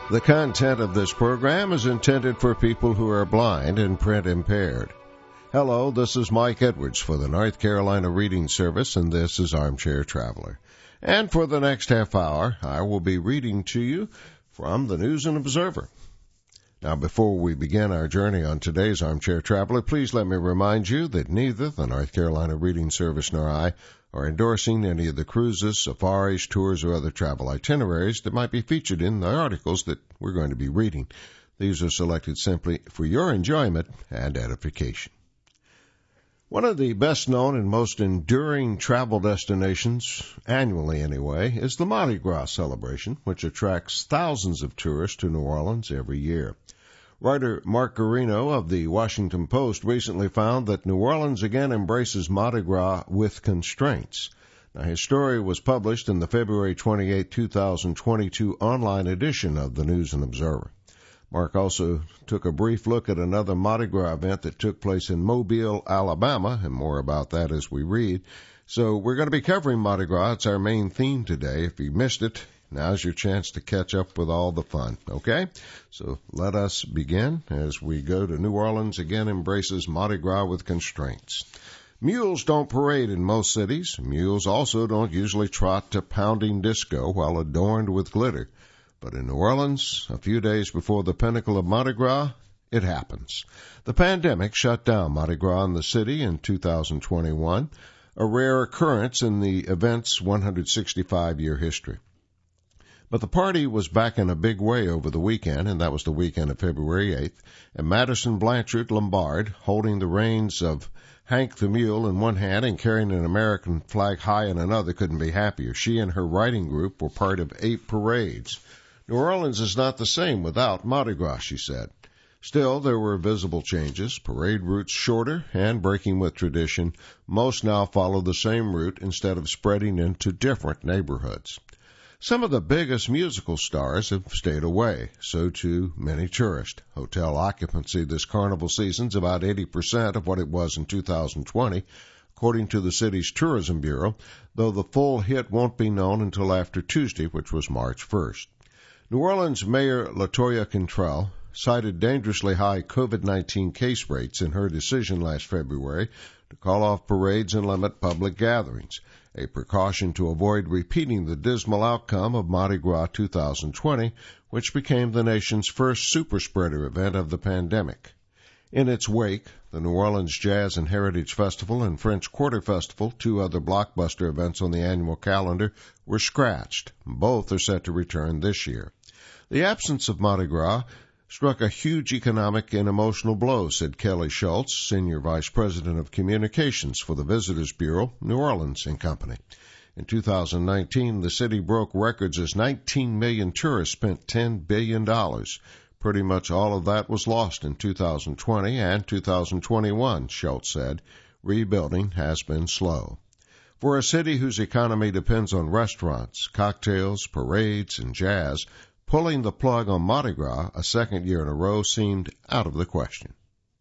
The content of this program is intended for people who are blind and print impaired. Hello, this is Mike Edwards for the North Carolina Reading Service, and this is Armchair Traveler. And for the next half hour, I will be reading to you from the News and Observer. Now, before we begin our journey on today's Armchair Traveler, please let me remind you that neither the North Carolina Reading Service nor I are endorsing any of the cruises, safaris, tours, or other travel itineraries that might be featured in the articles that we're going to be reading. These are selected simply for your enjoyment and edification. One of the best-known and most enduring travel destinations, annually anyway, is the Mardi Gras celebration, which attracts thousands of tourists to New Orleans every year. Writer Mark Garino of the Washington Post recently found that New Orleans again embraces Mardi Gras with constraints. Now, his story was published in the February 28, 2022 online edition of the News and Observer. Mark also took a brief look at another Mardi Gras event that took place in Mobile, Alabama, and more about that as we read. So we're going to be covering Mardi Gras. It's our main theme today. If you missed it, now's your chance to catch up with all the fun, okay? So let us begin as we go to New Orleans again embraces Mardi Gras with constraints. Mules don't parade in most cities. Mules also don't usually trot to pounding disco while adorned with glitter. But in New Orleans, a few days before the pinnacle of Mardi Gras, it happens. The pandemic shut down Mardi Gras in the city in 2021, a rare occurrence in the event's 165-year history. But the party was back in a big way over the weekend, and that was the weekend of February 8th, and Madison Blanchard Lombard, holding the reins of Hank the Mule in one hand and carrying an American flag high in another, couldn't be happier. She and her riding group were part of 8 parades. New Orleans is not the same without Mardi Gras, she said. Still, there were visible changes, parade routes shorter and breaking with tradition. Most now follow the same route instead of spreading into different neighborhoods. Some of the biggest musical stars have stayed away, so too many tourists. Hotel occupancy this carnival season's about 80% of what it was in 2020, according to the city's tourism bureau, though the full hit won't be known until after Tuesday, which was March 1st. New Orleans Mayor LaToya Cantrell cited dangerously high COVID-19 case rates in her decision last February to call off parades and limit public gatherings, a precaution to avoid repeating the dismal outcome of Mardi Gras 2020, which became the nation's first super-spreader event of the pandemic. In its wake, the New Orleans Jazz and Heritage Festival and French Quarter Festival, 2 other blockbuster events on the annual calendar, were scratched. Both are set to return this year. The absence of Mardi Gras struck a huge economic and emotional blow, said Kelly Schultz, Senior Vice President of Communications for the Visitors Bureau, New Orleans and Company. In 2019, the city broke records as 19 million tourists spent $10 billion. Pretty much all of that was lost in 2020 and 2021, Schultz said. Rebuilding has been slow. For a city whose economy depends on restaurants, cocktails, parades, and jazz, pulling the plug on Mardi Gras a second year in a row seemed out of the question.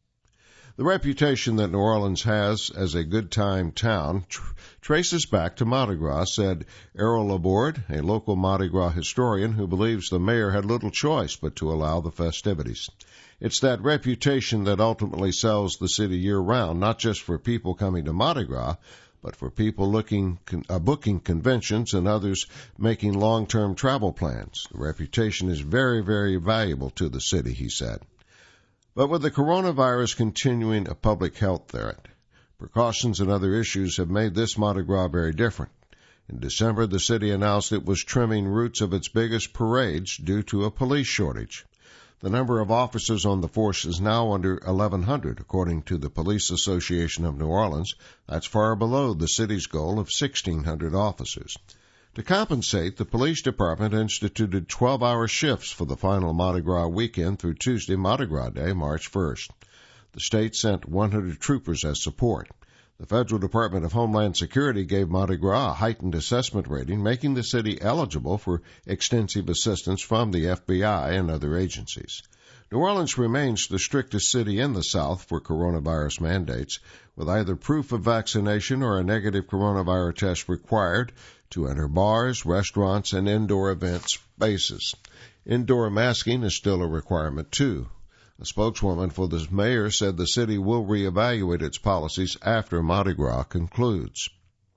The reputation that New Orleans has as a good-time town traces back to Mardi Gras, said Errol Laborde, a local Mardi Gras historian who believes the mayor had little choice but to allow the festivities. It's that reputation that ultimately sells the city year-round, not just for people coming to Mardi Gras, but for people booking conventions and others making long-term travel plans. The reputation is very, very valuable to the city, he said. But with the coronavirus continuing a public health threat, precautions and other issues have made this Mardi Gras very different. In December, the city announced it was trimming routes of its biggest parades due to a police shortage. The number of officers on the force is now under 1,100, according to the Police Association of New Orleans. That's far below the city's goal of 1,600 officers. To compensate, the police department instituted 12-hour shifts for the final Mardi Gras weekend through Tuesday, Mardi Gras Day, March 1st. The state sent 100 troopers as support. The Federal Department of Homeland Security gave Mardi Gras a heightened assessment rating, making the city eligible for extensive assistance from the FBI and other agencies. New Orleans remains the strictest city in the South for coronavirus mandates, with either proof of vaccination or a negative coronavirus test required to enter bars, restaurants, and indoor event spaces. Indoor masking is still a requirement, too. A spokeswoman for the mayor said the city will reevaluate its policies after Mardi Gras concludes.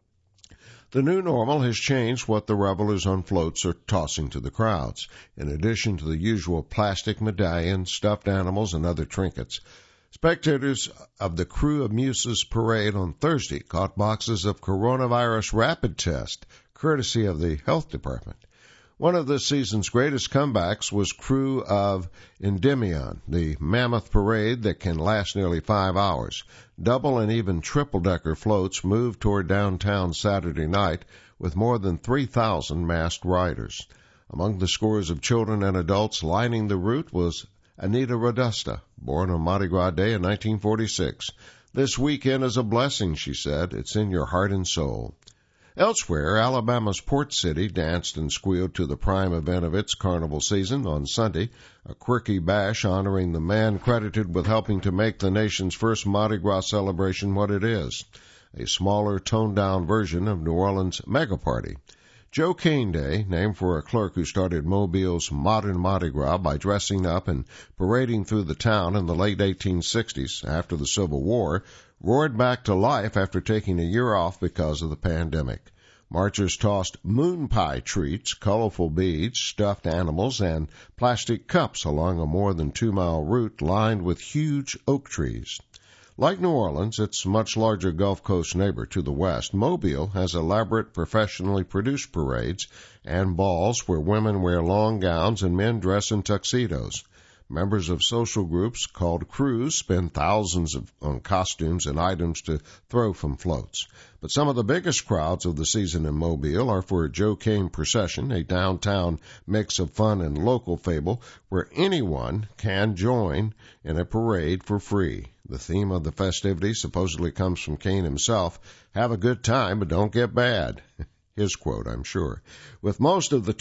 The new normal has changed what the revelers on floats are tossing to the crowds. In addition to the usual plastic medallions, stuffed animals, and other trinkets, spectators of the Krewe of Muses parade on Thursday caught boxes of coronavirus rapid tests, courtesy of the health department. One of this season's greatest comebacks was Krewe of Endymion, the mammoth parade that can last nearly 5 hours. Double and even triple-decker floats moved toward downtown Saturday night with more than 3,000 masked riders. Among the scores of children and adults lining the route was Anita Rodusta, born on Mardi Gras Day in 1946. "This weekend is a blessing," she said. "It's in your heart and soul." Elsewhere, Alabama's Port City danced and squealed to the prime event of its carnival season on Sunday, a quirky bash honoring the man credited with helping to make the nation's first Mardi Gras celebration what it is, a smaller, toned-down version of New Orleans' Mega Party. Joe Cane Day, named for a clerk who started Mobile's modern Mardi Gras by dressing up and parading through the town in the late 1860s after the Civil War, roared back to life after taking a year off because of the pandemic. Marchers tossed moon pie treats, colorful beads, stuffed animals, and plastic cups along a more than 2-mile route lined with huge oak trees. Like New Orleans, its much larger Gulf Coast neighbor to the west, Mobile has elaborate, professionally produced parades and balls where women wear long gowns and men dress in tuxedos. Members of social groups called crews spend thousands on costumes and items to throw from floats. But some of the biggest crowds of the season in Mobile are for a Joe Cane procession, a downtown mix of fun and local fable where anyone can join in a parade for free. The theme of the festivities supposedly comes from Cane himself: "Have a good time, but don't get bad." His quote, I'm sure. With most of the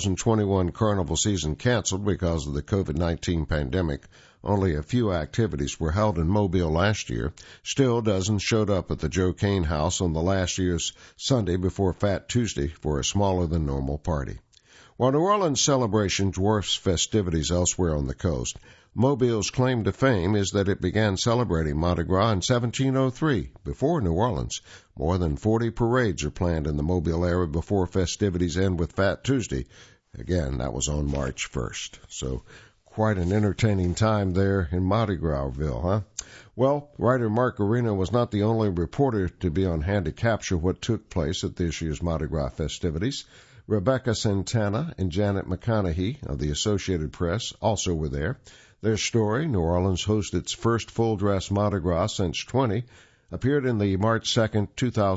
2021 carnival season canceled because of the COVID-19 pandemic, only a few activities were held in Mobile last year. Still, dozens showed up at the Joe Cane House on the last year's Sunday before Fat Tuesday for a smaller-than-normal party. While New Orleans' celebration dwarfs festivities elsewhere on the coast, Mobile's claim to fame is that it began celebrating Mardi Gras in 1703, before New Orleans. More than 40 parades are planned in the Mobile area before festivities end with Fat Tuesday. Again, that was on March 1st. So quite an entertaining time there in Mardi Grasville, huh? Well, writer Mark Arena was not the only reporter to be on hand to capture what took place at this year's Mardi Gras festivities. Rebecca Santana and Janet McConaughey of the Associated Press also were there. Their story, "New Orleans hosts its first full-dress Mardi Gras since 20, appeared in the March 2nd,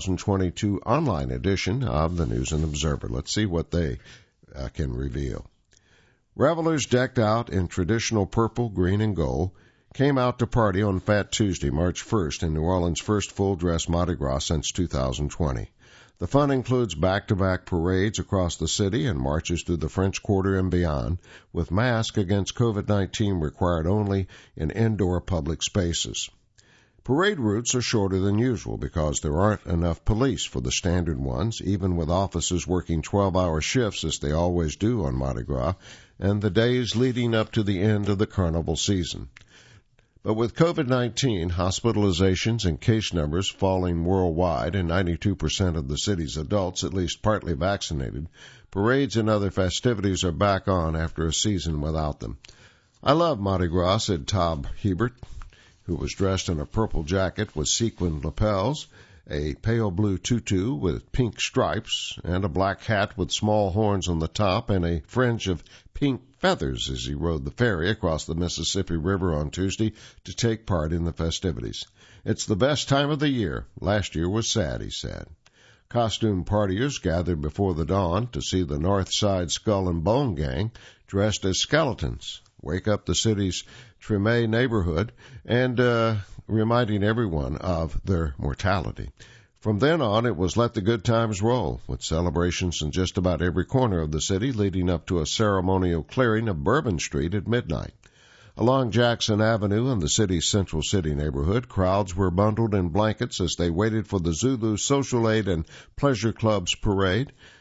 2022 online edition of the News and Observer. Let's see what they can reveal. Revelers decked out in traditional purple, green, and gold came out to party on Fat Tuesday, March 1st, in New Orleans' first full-dress Mardi Gras since 2020. The fun includes back-to-back parades across the city and marches through the French Quarter and beyond, with masks against COVID-19 required only in indoor public spaces. Parade routes are shorter than usual because there aren't enough police for the standard ones, even with officers working 12-hour shifts as they always do on Mardi Gras, and the days leading up to the end of the carnival season. But with COVID-19, hospitalizations and case numbers falling worldwide and 92% of the city's adults at least partly vaccinated, parades and other festivities are back on after a season without them. "I love Mardi Gras," said Tom Hebert, who was dressed in a purple jacket with sequined lapels, a pale blue tutu with pink stripes, and a black hat with small horns on the top and a fringe of pink feathers as he rode the ferry across the Mississippi River on Tuesday to take part in the festivities. "It's the best time of the year. Last year was sad," he said. Costume partiers gathered before the dawn to see the North Side Skull and Bone Gang dressed as skeletons wake up the city's Treme neighborhood and reminding everyone of their mortality. From then on, it was let the good times roll, with celebrations in just about every corner of the city leading up to a ceremonial clearing of Bourbon Street at midnight. Along Jackson Avenue in the city's Central City neighborhood, crowds were bundled in blankets as they waited for the Zulu Social Aid and Pleasure Club's parade,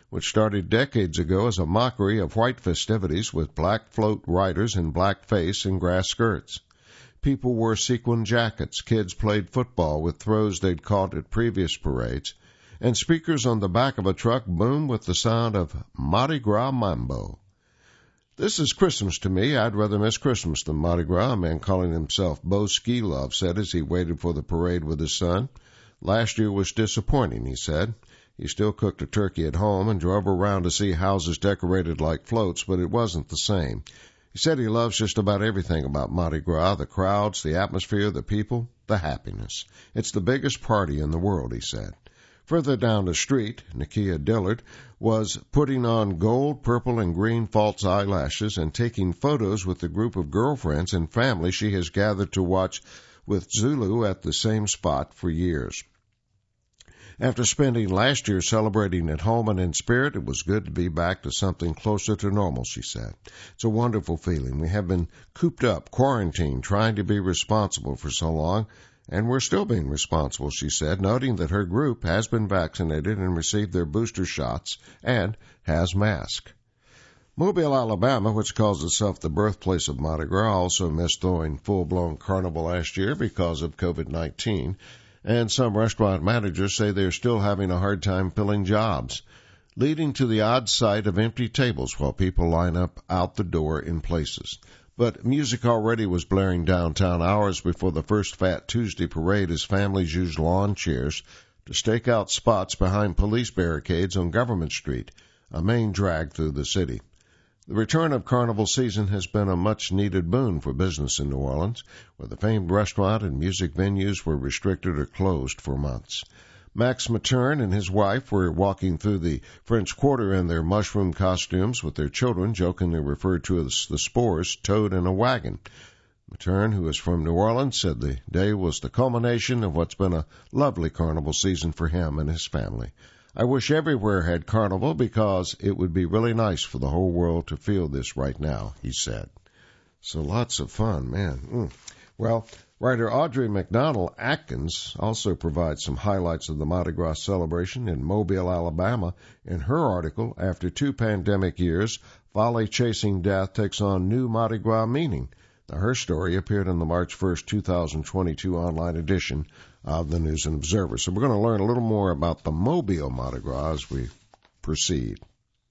which started decades ago as a mockery of white festivities with black float riders in blackface and grass skirts. People wore sequin jackets, kids played football with throws they'd caught at previous parades, and speakers on the back of a truck boomed with the sound of Mardi Gras Mambo. This is Christmas to me. I'd rather miss Christmas than Mardi Gras, a man calling himself Bo Skilov said as he waited for the parade with his son. Last year was disappointing, he said. He still cooked a turkey at home and drove around to see houses decorated like floats, but it wasn't the same. He said he loves just about everything about Mardi Gras, the crowds, the atmosphere, the people, the happiness. It's the biggest party in the world, he said. Further down the street, Nakia Dillard was putting on gold, purple, and green false eyelashes and taking photos with the group of girlfriends and family she has gathered to watch with Zulu at the same spot for years. After spending last year celebrating at home and in spirit, it was good to be back to something closer to normal, she said. It's a wonderful feeling. We have been cooped up, quarantined, trying to be responsible for so long, and we're still being responsible, she said, noting that her group has been vaccinated and received their booster shots and has masks. Mobile, Alabama, which calls itself the birthplace of Mardi Gras, also missed throwing full-blown carnival last year because of COVID-19. And some restaurant managers say they're still having a hard time filling jobs, leading to the odd sight of empty tables while people line up out the door in places. But music already was blaring downtown hours before the first Fat Tuesday parade as families used lawn chairs to stake out spots behind police barricades on Government Street, a main drag through the city. The return of carnival season has been a much-needed boon for business in New Orleans, where the famed restaurant and music venues were restricted or closed for months. Max Matern and his wife were walking through the French Quarter in their mushroom costumes with their children, jokingly referred to as the Spores, towed in a wagon. Matern, who is from New Orleans, said the day was the culmination of what's been a lovely carnival season for him and his family. I wish everywhere had carnival because it would be really nice for the whole world to feel this right now, he said. So lots of fun, man. Well, writer Audrey McDonald Atkins also provides some highlights of the Mardi Gras celebration in Mobile, Alabama. In her article, After 2 Pandemic Years, Folly Chasing Death Takes on New Mardi Gras Meaning. Now, her story appeared in the March 1st, 2022 online edition of the News and Observer. So we're going to learn a little more about the Mobile Mardi Gras as we proceed.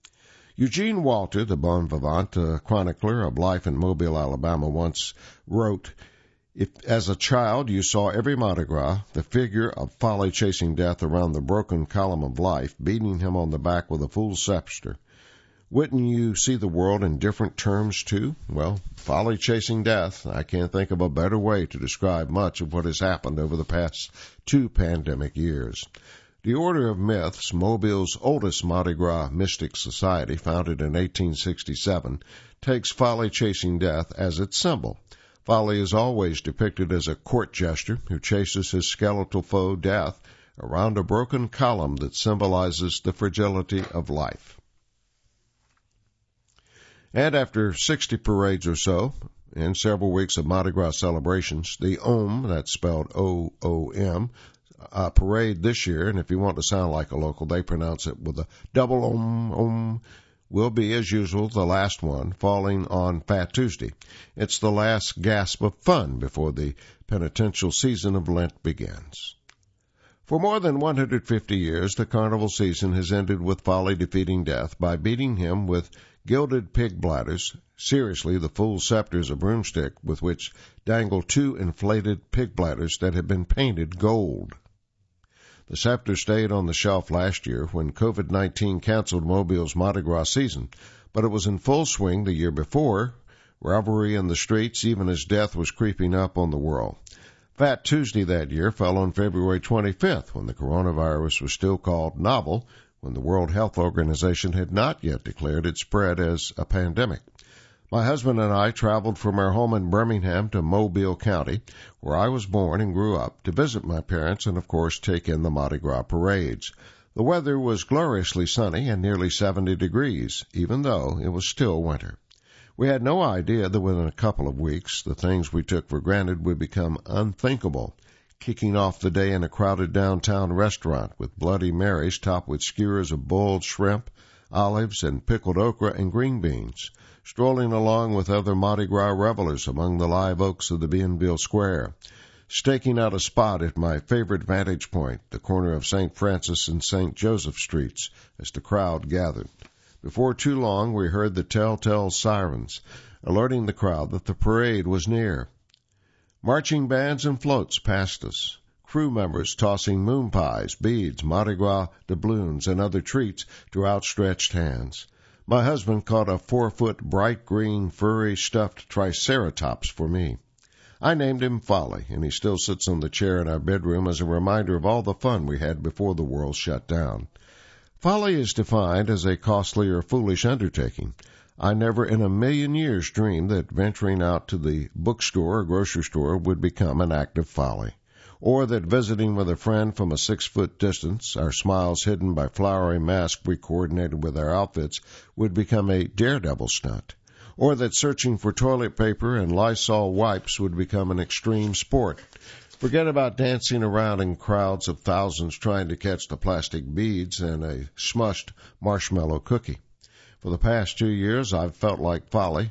Eugene Walter, the bon vivant chronicler of life in Mobile, Alabama, once wrote, "If as a child you saw every Mardi Gras, the figure of Folly chasing death around the broken column of life, beating him on the back with a full scepter, wouldn't you see the world in different terms, too? Well, folly chasing death. I can't think of a better way to describe much of what has happened over the past 2 pandemic years. The Order of Myths, Mobile's oldest Mardi Gras mystic society, founded in 1867, takes folly chasing death as its symbol. Folly is always depicted as a court jester who chases his skeletal foe, death, around a broken column that symbolizes the fragility of life. And after 60 parades or so, and several weeks of Mardi Gras celebrations, the OM, that's spelled O-O-M, parade this year, and if you want to sound like a local, they pronounce it with a double OM, will be, as usual, the last one, falling on Fat Tuesday. It's the last gasp of fun before the penitential season of Lent begins. For more than 150 years, the carnival season has ended with folly defeating death by beating him with gilded pig bladders, seriously the full scepters of broomstick with which dangle 2 inflated pig bladders that have been painted gold. The scepter stayed on the shelf last year when COVID-19 canceled Mobile's Mardi Gras season, but it was in full swing the year before, revelry in the streets even as death was creeping up on the world. Fat Tuesday that year fell on February 25th when the coronavirus was still called novel, when the World Health Organization had not yet declared its spread as a pandemic. My husband and I traveled from our home in Birmingham to Mobile County, where I was born and grew up, to visit my parents and, of course, take in the Mardi Gras parades. The weather was gloriously sunny and nearly 70 degrees, even though it was still winter. We had no idea that within a couple of weeks, the things we took for granted would become unthinkable, kicking off the day in a crowded downtown restaurant with Bloody Marys topped with skewers of boiled shrimp, olives, and pickled okra and green beans, strolling along with other Mardi Gras revelers among the live oaks of the Bienville Square, staking out a spot at my favorite vantage point, the corner of St. Francis and St. Joseph Streets, as the crowd gathered. Before too long, we heard the telltale sirens, alerting the crowd that the parade was near. Marching bands and floats passed us, crew members tossing moon pies, beads, Mardi Gras doubloons, and other treats to outstretched hands. My husband caught a 4-foot bright green furry stuffed triceratops for me. I named him Folly, and he still sits on the chair in our bedroom as a reminder of all the fun we had before the world shut down. Folly is defined as a costly or foolish undertaking. I never in a million years dreamed that venturing out to the bookstore or grocery store would become an act of folly, or that visiting with a friend from a 6-foot distance, our smiles hidden by flowery masks we coordinated with our outfits, would become a daredevil stunt, or that searching for toilet paper and Lysol wipes would become an extreme sport. Forget about dancing around in crowds of thousands trying to catch the plastic beads in a smushed marshmallow cookie. For the past 2 years, I've felt like Folly.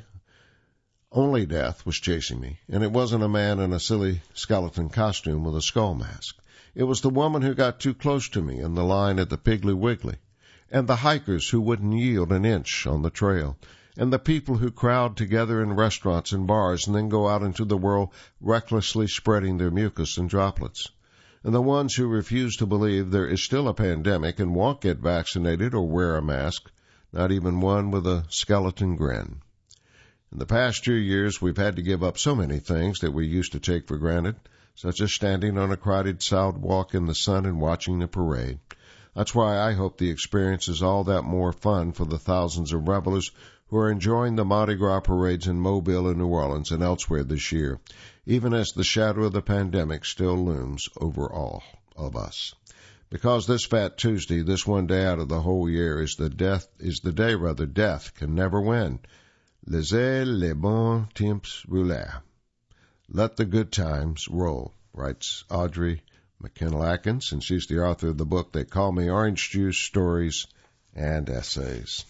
Only death was chasing me, and it wasn't a man in a silly skeleton costume with a skull mask. It was the woman who got too close to me in the line at the Piggly Wiggly, and the hikers who wouldn't yield an inch on the trail, and the people who crowd together in restaurants and bars and then go out into the world recklessly spreading their mucus and droplets, and the ones who refuse to believe there is still a pandemic and won't get vaccinated or wear a mask, not even one with a skeleton grin. In the past 2 years, we've had to give up so many things that we used to take for granted, such as standing on a crowded sidewalk in the sun and watching the parade. That's why I hope the experience is all that more fun for the thousands of revelers who are enjoying the Mardi Gras parades in Mobile and New Orleans and elsewhere this year, even as the shadow of the pandemic still looms over all of us. Because this Fat Tuesday, this one day out of the whole year, is the day death can never win. Laissez les bons temps rouler. Let the good times roll, writes Audrey McKenna-Atkins, and she's the author of the book They Call Me Orange Juice, Stories and Essays.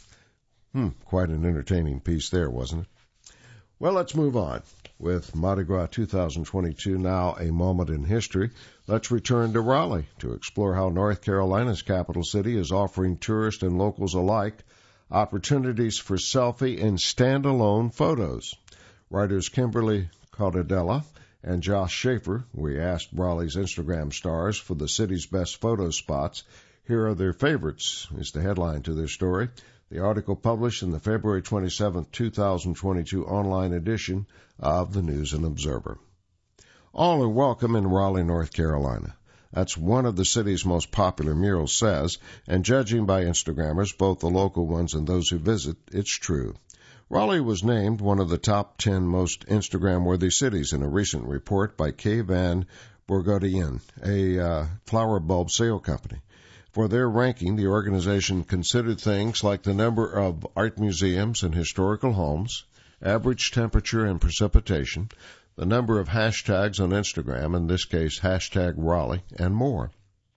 Quite an entertaining piece there, wasn't it? Well, let's move on. With Mardi Gras 2022 now a moment in history, let's return to Raleigh to explore how North Carolina's capital city is offering tourists and locals alike opportunities for selfie and standalone photos. Writers Kimberly Caldedella and Josh Schaefer, we asked Raleigh's Instagram stars for the city's best photo spots. Here are their favorites, is the headline to their story. The article published in the February 27, 2022 online edition of the News and Observer. All are welcome in Raleigh, North Carolina. That's one of the city's most popular murals says, and judging by Instagrammers, both the local ones and those who visit, it's true. Raleigh was named one of the top 10 most Instagram-worthy cities in a recent report by K. Van Bourgodienne, a flower bulb sale company. For their ranking, the organization considered things like the number of art museums and historical homes, average temperature and precipitation, the number of hashtags on Instagram, in this case hashtag Raleigh, and more.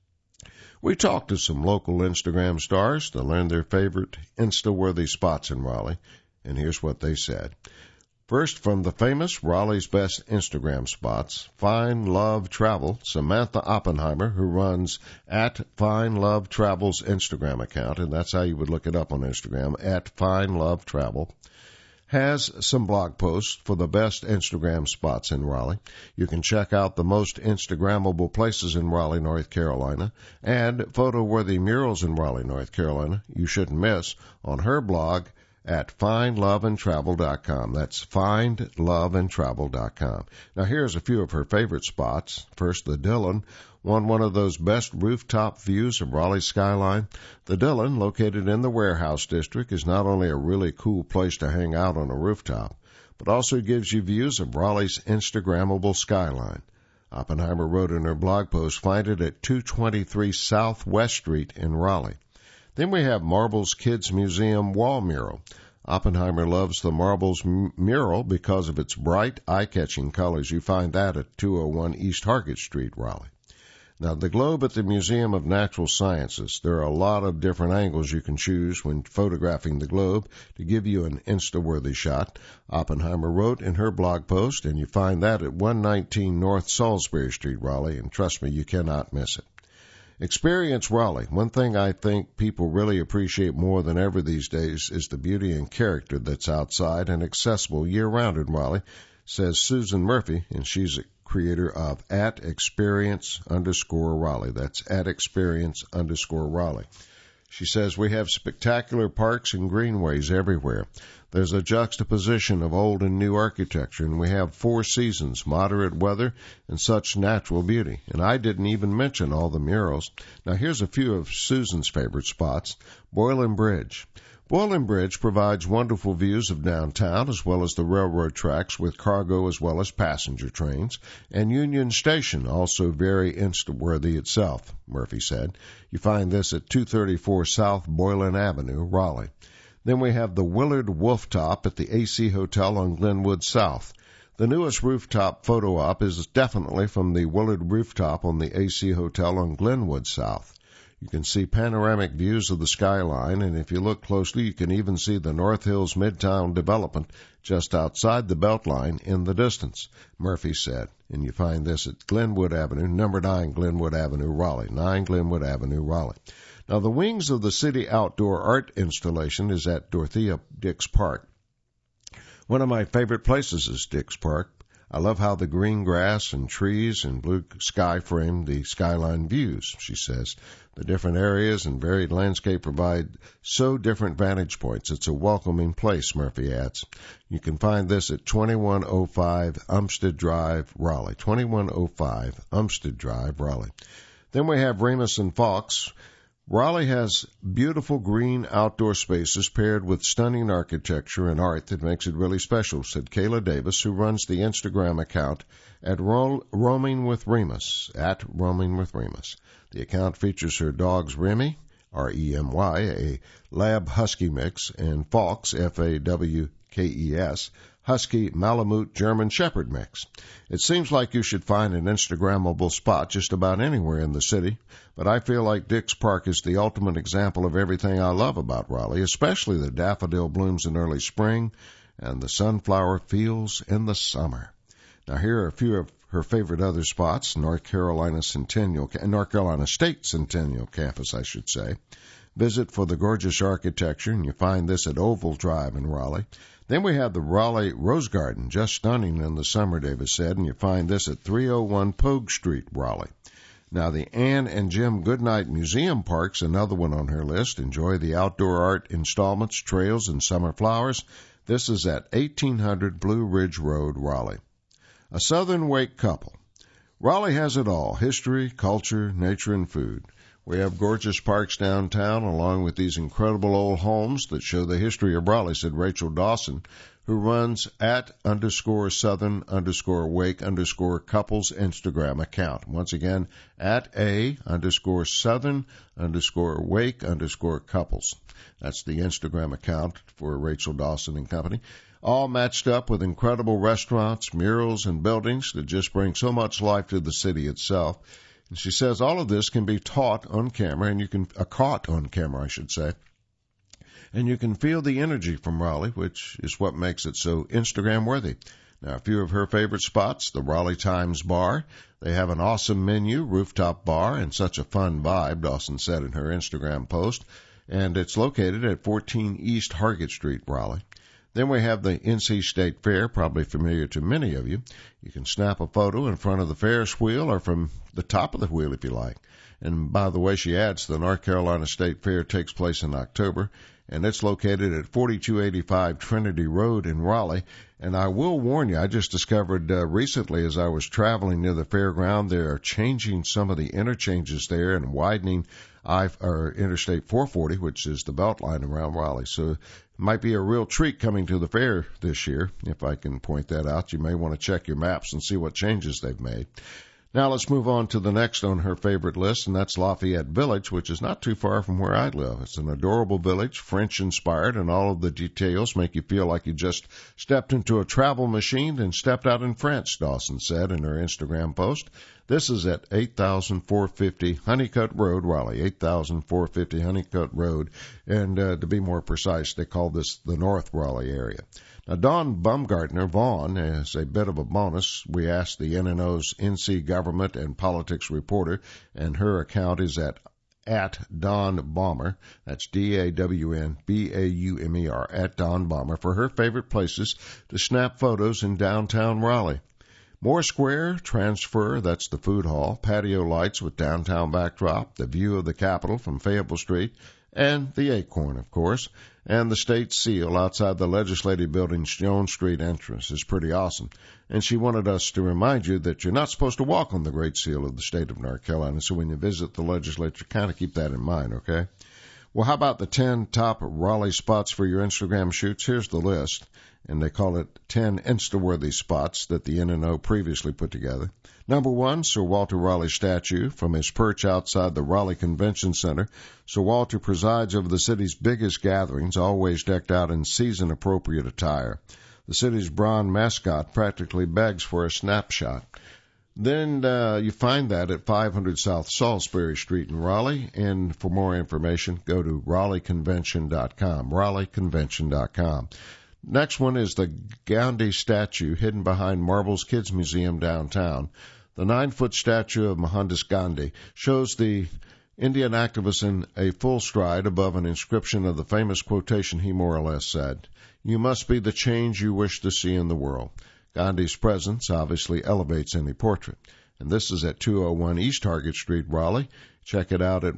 We talked to some local Instagram stars to learn their favorite Insta-worthy spots in Raleigh, and here's what they said. First, from the famous Raleigh's Best Instagram Spots, Fine Love Travel, Samantha Oppenheimer, who runs at Fine Love Travel's Instagram account, and that's how you would look it up on Instagram, at Fine Love Travel, has some blog posts for the best Instagram spots in Raleigh. You can check out the most Instagrammable places in Raleigh, North Carolina, and photo-worthy murals in Raleigh, North Carolina you shouldn't miss on her blog at findloveandtravel.com. That's findloveandtravel.com. Now, here's a few of her favorite spots. First, the Dillon, one of those best rooftop views of Raleigh's skyline. The Dillon, located in the Warehouse District, is not only a really cool place to hang out on a rooftop, but also gives you views of Raleigh's Instagrammable skyline. Oppenheimer wrote in her blog post, find it at 223 South West Street in Raleigh. Then we have Marbles Kids Museum wall mural. Oppenheimer loves the Marbles mural because of its bright, eye-catching colors. You find that at 201 East Hargett Street, Raleigh. Now, the globe at the Museum of Natural Sciences, there are a lot of different angles you can choose when photographing the globe to give you an Insta-worthy shot, Oppenheimer wrote in her blog post, and you find that at 119 North Salisbury Street, Raleigh, and trust me, you cannot miss it. Experience Raleigh. One thing I think people really appreciate more than ever these days is the beauty and character that's outside and accessible year-round in Raleigh, says Susan Murphy, and she's a creator of @experience_Raleigh. That's @experience_Raleigh. She says, we have spectacular parks and greenways everywhere. There's a juxtaposition of old and new architecture, and we have 4 seasons, moderate weather, and such natural beauty. And I didn't even mention all the murals. Now, here's a few of Susan's favorite spots. Boylan Bridge. Boylan Bridge provides wonderful views of downtown as well as the railroad tracks with cargo as well as passenger trains, and Union Station, also very Insta-worthy itself, Murphy said. You find this at 234 South Boylan Avenue, Raleigh. Then we have the Willard Wolftop at the AC Hotel on Glenwood South. The newest rooftop photo op is definitely from the Willard Rooftop on the AC Hotel on Glenwood South. You can see panoramic views of the skyline, and if you look closely, you can even see the North Hills Midtown development just outside the Beltline in the distance, Murphy said. And you find this at Glenwood Avenue, number 9 Glenwood Avenue, Raleigh, 9 Glenwood Avenue, Raleigh. Now, the Wings of the City outdoor art installation is at Dorothea Dix Park. One of my favorite places is Dix Park. I love how the green grass and trees and blue sky frame the skyline views, she says. The different areas and varied landscape provide so different vantage points. It's a welcoming place, Murphy adds. You can find this at 2105 Umstead Drive, Raleigh. 2105 Umstead Drive, Raleigh. Then we have Remus and Fox. Raleigh has beautiful green outdoor spaces paired with stunning architecture and art that makes it really special, said Kayla Davis, who runs the Instagram account at Roaming with Remus, at Roaming with Remus. The account features her dogs Remy, R-E-M-Y, a Lab Husky mix, and Fox, F-A-W-K-E-S, Husky Malamute German Shepherd mix. It seems like you should find an Instagrammable spot just about anywhere in the city, but I feel like Dix Park is the ultimate example of everything I love about Raleigh, especially the daffodil blooms in early spring and the sunflower fields in the summer. Now, here are a few of her favorite other spots, North Carolina State Centennial Campus, I should say. Visit for the gorgeous architecture, and you find this at Oval Drive in Raleigh. Then we have the Raleigh Rose Garden, just stunning in the summer, Davis said, and you find this at 301 Pogue Street, Raleigh. Now, the Anne and Jim Goodnight Museum Park's another one on her list. Enjoy the outdoor art installments, trails, and summer flowers. This is at 1800 Blue Ridge Road, Raleigh. A Southern Wake couple. Raleigh has it all, history, culture, nature, and food. We have gorgeous parks downtown, along with these incredible old homes that show the history of Raleigh, said Rachel Dawson, who runs @_Southern_Wake_couples Instagram account. Once again, @_Southern_Wake_couples. That's the Instagram account for Rachel Dawson and company. All matched up with incredible restaurants, murals, and buildings that just bring so much life to the city itself. And she says all of this can be caught on camera, and you can feel the energy from Raleigh, which is what makes it so Instagram worthy. Now, a few of her favorite spots, the Raleigh Times Bar. They have an awesome menu, rooftop bar, and such a fun vibe, Dawson said in her Instagram post. And it's located at 14 East Hargett Street, Raleigh. Then we have the NC State Fair, probably familiar to many of you. You can snap a photo in front of the Ferris wheel or from the top of the wheel if you like. And by the way, she adds, the North Carolina State Fair takes place in October, and it's located at 4285 Trinity Road in Raleigh. And I will warn you, I just discovered recently as I was traveling near the fairground, they are changing some of the interchanges there and widening Interstate 440, which is the belt line around Raleigh. So it might be a real treat coming to the fair this year, if I can point that out. You may want to check your maps and see what changes they've made. Now let's move on to the next on her favorite list, and that's Lafayette Village, which is not too far from where I live. It's an adorable village, French-inspired, and all of the details make you feel like you just stepped into a travel machine and stepped out in France, Dawson said in her Instagram post. This is at 8450 Honeycutt Road, Raleigh, 8450 Honeycutt Road, and to be more precise, they call this the North Raleigh area. Now, Dawn Baumgartner Vaughn, as a bit of a bonus, we asked the NNO's NC Government and Politics reporter, and her account is at Dawn Baumer, that's DAWNBAUMER, at Dawn Baumer, for her favorite places to snap photos in downtown Raleigh. Moore Square, Transfer, that's the food hall, patio lights with downtown backdrop, the view of the Capitol from Fayetteville Street, and the Acorn, of course, and the state seal outside the Legislative Building's Jones Street entrance is pretty awesome. And she wanted us to remind you that you're not supposed to walk on the Great Seal of the state of North Carolina, so when you visit the legislature, kind of keep that in mind, okay? Well, how about the 10 top Raleigh spots for your Instagram shoots? Here's the list, and they call it 10 Insta-worthy spots that the NNO previously put together. Number 1, Sir Walter Raleigh statue. From his perch outside the Raleigh Convention Center, Sir Walter presides over the city's biggest gatherings, always decked out in season-appropriate attire. The city's bronze mascot practically begs for a snapshot. Then you find that at 500 South Salisbury Street in Raleigh. And for more information, go to RaleighConvention.com, RaleighConvention.com. Next one is the Gandhi statue hidden behind Marbles Kids Museum downtown. The 9-foot statue of Mohandas Gandhi shows the Indian activist in a full stride above an inscription of the famous quotation he more or less said, "You must be the change you wish to see in the world." Gandhi's presence obviously elevates any portrait. And this is at 201 East Target Street, Raleigh. Check it out at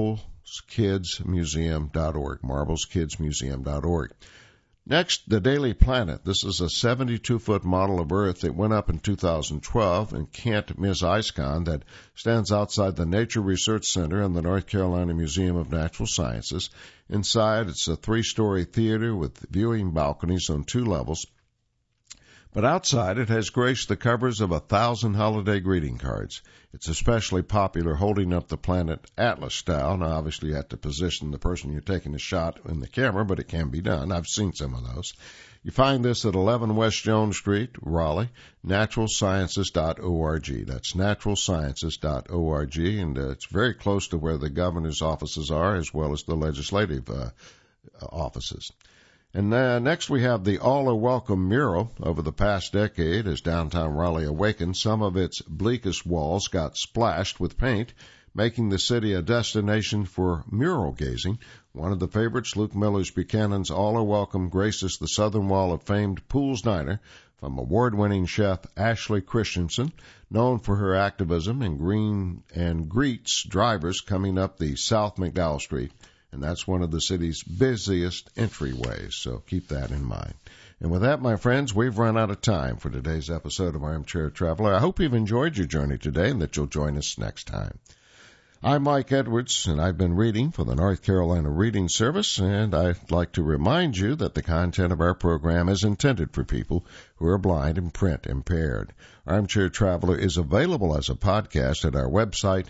MarblesKidsMuseum.org, MarblesKidsMuseum.org. Next, the Daily Planet. This is a 72-foot model of Earth that went up in 2012 and can't miss IceCon that stands outside the Nature Research Center in the North Carolina Museum of Natural Sciences. Inside, it's a 3-story theater with viewing balconies on 2 levels. But outside, it has graced the covers of 1,000 holiday greeting cards. It's especially popular holding up the planet Atlas style. Now, obviously, you have to position the person you're taking the shot in the camera, but it can be done. I've seen some of those. You find this at 11 West Jones Street, Raleigh, naturalsciences.org. That's naturalsciences.org, and it's very close to where the governor's offices are, as well as the legislative offices. And next we have the All Are Welcome mural. Over the past decade, as downtown Raleigh awakened, some of its bleakest walls got splashed with paint, making the city a destination for mural gazing. One of the favorites, Luke Miller's Buchanan's All Are Welcome, graces the southern wall of famed Pools Diner from award-winning chef Ashley Christensen, known for her activism and greets drivers coming up the South McDowell Street. And that's one of the city's busiest entryways, so keep that in mind. And with that, my friends, we've run out of time for today's episode of Armchair Traveler. I hope you've enjoyed your journey today and that you'll join us next time. I'm Mike Edwards, and I've been reading for the North Carolina Reading Service, and I'd like to remind you that the content of our program is intended for people who are blind and print impaired. Armchair Traveler is available as a podcast at our website,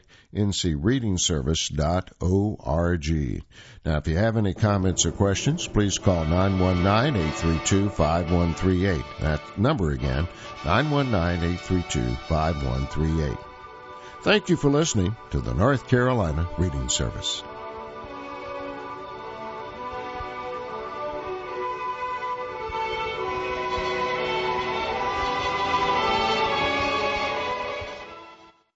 ncreadingservice.org. Now, if you have any comments or questions, please call 919-832-5138. That number again, 919-832-5138. Thank you for listening to the North Carolina Reading Service.